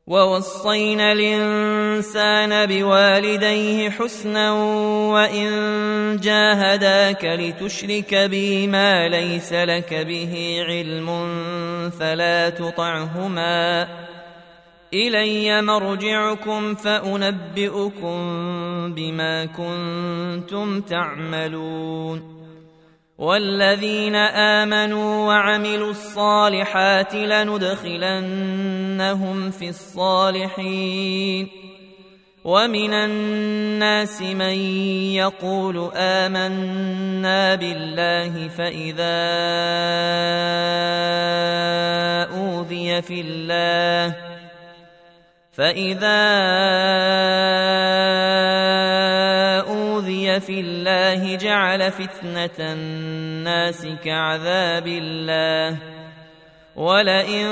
ووصينا الإنسان بوالديه حسنا وإن جاهداك لتشرك بي ما ليس لك به علم فلا تطعهما إلي مرجعكم فأنبئكم بما كنتم تعملون والذين آمنوا وعملوا الصالحات لندخلنهم في الصالحين ومن الناس من يقول آمنا بالله فإذا أوذي في الله جعل فتنة الناس كعذاب الله ولئن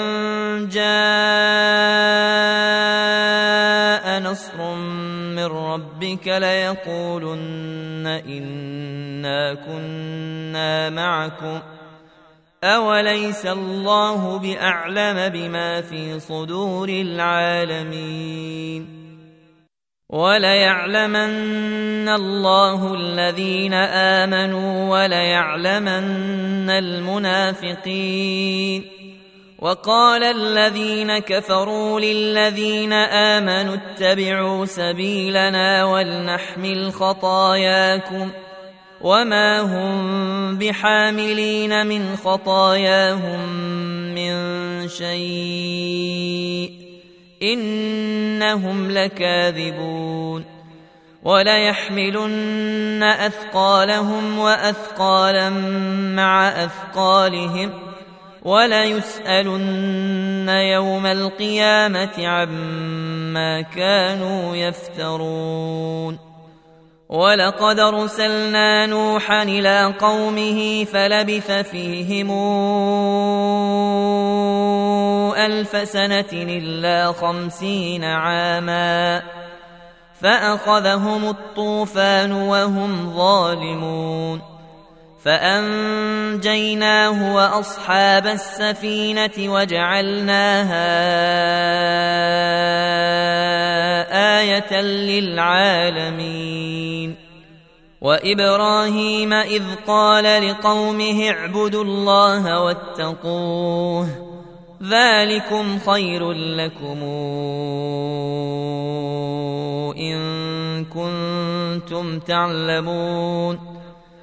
جاء نصر من ربك ليقولن إنا كنا معكم أوليس الله بأعلم بما في صدور العالمين وليعلمن الله الذين آمنوا وليعلمن المنافقين وقال الذين كفروا للذين آمنوا اتبعوا سبيلنا ولنحمل خطاياكم وما هم بحاملين من خطاياهم من شيء إنهم لكاذبون وليحملن أثقالهم وأثقالا مع أثقالهم وليسألن يوم القيامة عما كانوا يفترون ولقد أرسلنا نوحا إلى قومه فلبث فيهم 1000 سنة إلا 50 عاما فأخذهم الطوفان وهم ظالمون فأنجيناه وأصحاب السفينة وجعلناها آية للعالمين وإبراهيم إذ قال لقومه اعبدوا الله واتقوه ذلكم خير لكم إن كنتم تعلمون